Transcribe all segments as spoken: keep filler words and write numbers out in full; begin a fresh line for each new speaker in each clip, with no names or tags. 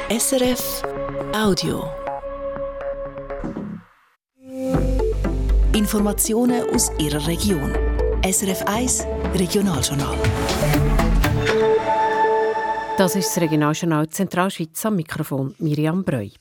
S R F Audio. Informationen aus Ihrer Region. S R F eins Regionaljournal.
Das ist das Regionaljournal Zentralschweiz, am Mikrofon Miriam Breu.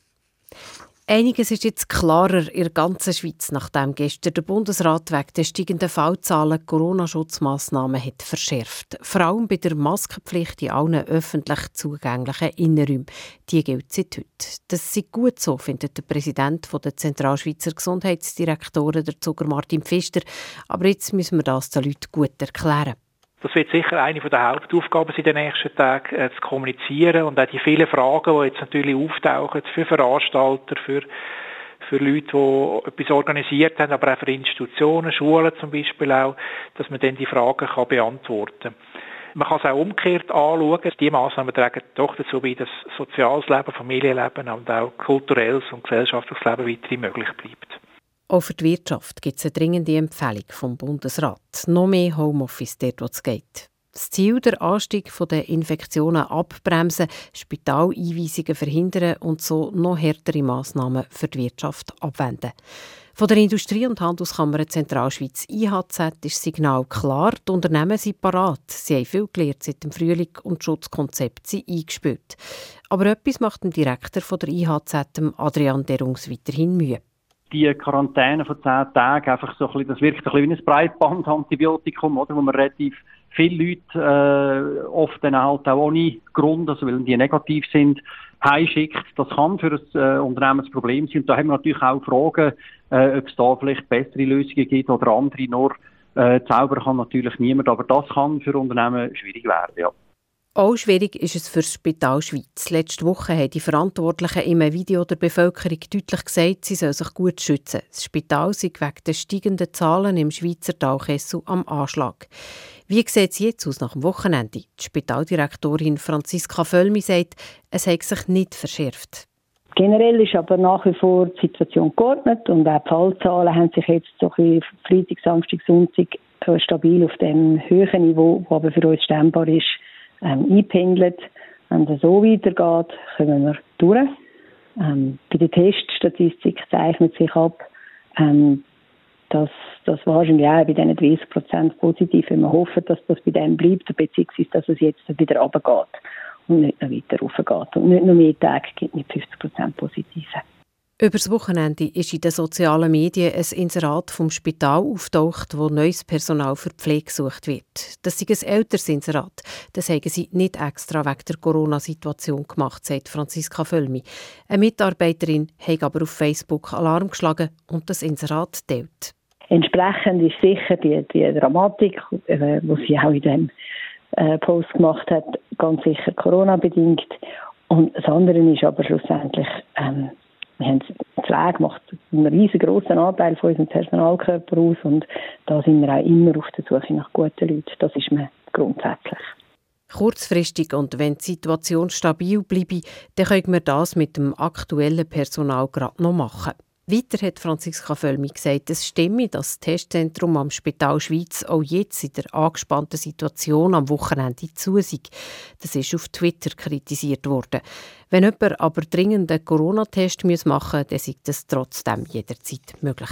Einiges ist jetzt klarer in der ganzen Schweiz, nachdem gestern der Bundesrat wegen der steigenden Fallzahlen Corona-Schutzmassnahmen hat verschärft. Vor allem bei der Maskenpflicht in allen öffentlich zugänglichen Innenräumen. Die gilt seit heute. Das sei gut so, findet der Präsident der Zentralschweizer Gesundheitsdirektoren, der Zuger Martin Pfister. Aber jetzt müssen wir das den Leuten gut erklären.
Das wird sicher eine der Hauptaufgaben sein, in den nächsten Tagen äh, zu kommunizieren und auch die vielen Fragen, die jetzt natürlich auftauchen, für Veranstalter, für, für Leute, die etwas organisiert haben, aber auch für Institutionen, Schulen zum Beispiel auch, dass man dann die Fragen kann beantworten kann. Man kann es auch umgekehrt anschauen. Die Massnahmen tragen doch dazu bei, dass soziales Leben, Familienleben und auch kulturelles und gesellschaftliches Leben weiterhin möglich bleibt.
Auch für die Wirtschaft gibt es eine dringende Empfehlung vom Bundesrat. Noch mehr Homeoffice dort, wo es geht. Das Ziel, der Anstieg der Infektionen abbremsen, Spitaleinweisungen verhindern und so noch härtere Massnahmen für die Wirtschaft abwenden. Von der Industrie- und Handelskammer Zentralschweiz I H Z ist das Signal klar, die Unternehmen sind parat. Sie haben viel gelernt seit dem Frühling und die Schutzkonzepte sind eingespielt. Aber etwas macht dem Direktor von der I H Z, Adrian Derungs, weiterhin Mühe.
Die Quarantäne von zehn Tagen, einfach so ein bisschen, das wirkt ein bisschen wie ein Breitband-Antibiotikum, oder, wo man relativ viele Leute äh, oft dann halt auch ohne Grund, also weil die negativ sind, heimschickt. Das kann für ein äh, Unternehmen ein Problem sein. Und da haben wir natürlich auch Fragen, äh, ob es da vielleicht bessere Lösungen gibt oder andere. Nur äh, zaubern kann natürlich niemand, aber das kann für Unternehmen schwierig werden, ja.
Auch schwierig ist es für das Spital Schweiz. Letzte Woche haben die Verantwortlichen in einem Video der Bevölkerung deutlich gesagt, sie sollen sich gut schützen. Das Spital sei wegen der steigenden Zahlen im Schweizer Talkessel am Anschlag. Wie sieht es jetzt aus nach dem Wochenende? Die Spitaldirektorin Franziska Völmi sagt, es hat sich nicht verschärft.
Generell ist aber nach wie vor die Situation geordnet und auch die Fallzahlen haben sich jetzt so ein Freitag, Samstag, Sonntag stabil auf dem höheren Niveau, das aber für uns stemmbar ist, Ähm, eingependelt. Wenn das so weitergeht, kommen wir durch. Ähm, bei der Teststatistik zeichnet sich ab, ähm, dass das wahrscheinlich auch bei diesen dreißig Prozent positiv, wenn wir hoffen, dass das bei dem bleibt, beziehungsweise dass es jetzt wieder runtergeht und nicht noch weiter raufgeht. Und nicht noch mehr Tage gibt mit fünfzig Prozent Positive.
Über das Wochenende ist in den sozialen Medien ein Inserat vom Spital auftaucht, wo neues Personal für die Pflege gesucht wird. Das ist ein älteres Inserat. Das haben sie nicht extra wegen der Corona-Situation gemacht, sagt Franziska Völmi. Eine Mitarbeiterin hat aber auf Facebook Alarm geschlagen und das Inserat teilt.
Entsprechend ist sicher die, die Dramatik, äh, die sie auch in dem äh, Post gemacht hat, ganz sicher Corona-bedingt. Und das andere ist aber schlussendlich... Ähm, Wir haben Pflege macht einen riesengroßen Anteil von unserem Personalkörper aus und da sind wir auch immer auf der Suche nach guten Leuten. Das ist mir grundsätzlich.
Kurzfristig und wenn die Situation stabil bleibe, dann können wir das mit dem aktuellen Personal gerade noch machen. Weiter hat Franziska Völmi gesagt, es stimme, dass das Testzentrum am Spital Schweiz auch jetzt in der angespannten Situation am Wochenende zu sei. Das ist auf Twitter kritisiert worden. Wenn jemand aber dringend einen Corona-Test machen muss, dann sei das trotzdem jederzeit möglich.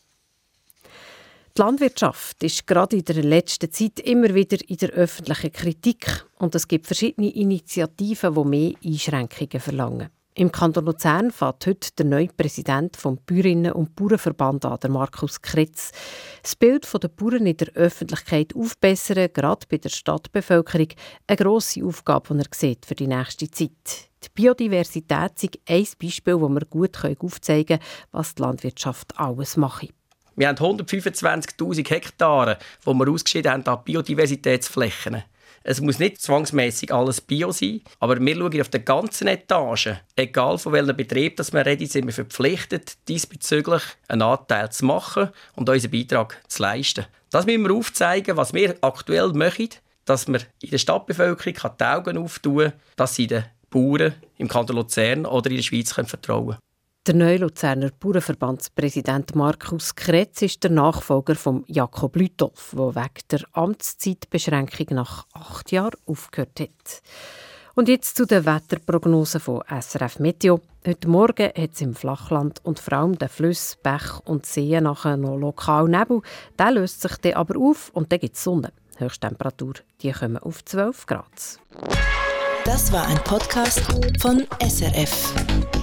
Die Landwirtschaft ist gerade in der letzten Zeit immer wieder in der öffentlichen Kritik und es gibt verschiedene Initiativen, die mehr Einschränkungen verlangen. Im Kanton Luzern fährt heute der neue Präsident des Bäuerinnen- und Bauernverband an, der Markus Kretz. Das Bild der Bauern in der Öffentlichkeit aufbessern, gerade bei der Stadtbevölkerung, eine grosse Aufgabe, die er sieht für die nächste Zeit. Die Biodiversität ist ein Beispiel, das wir gut aufzeigen können, was die Landwirtschaft alles macht.
Wir haben hundertfünfundzwanzigtausend Hektare, die wir ausgeschieden haben an Biodiversitätsflächen. Es muss nicht zwangsmässig alles Bio sein, aber wir schauen auf der ganzen Etage, egal von welchem Betrieb das wir reden, sind wir verpflichtet, diesbezüglich einen Anteil zu machen und unseren Beitrag zu leisten. Das müssen wir aufzeigen, was wir aktuell machen, dass wir in der Stadtbevölkerung die Augen auftun können, dass sie den Bauern im Kanton Luzern oder in der Schweiz vertrauen können.
Der neue Luzerner Bauernverbandspräsident Markus Kretz ist der Nachfolger von Jakob Lütolf, der wegen der Amtszeitbeschränkung nach acht Jahren aufgehört hat. Und jetzt zu den Wetterprognosen von S R F Meteo. Heute Morgen hat es im Flachland und vor allem den Flüssen, Bächen und Seen nachher noch lokal Nebel. Der löst sich dann aber auf und dann gibt es Sonne. Höchsttemperatur, die kommen auf zwölf Grad.
Das war ein Podcast von S R F.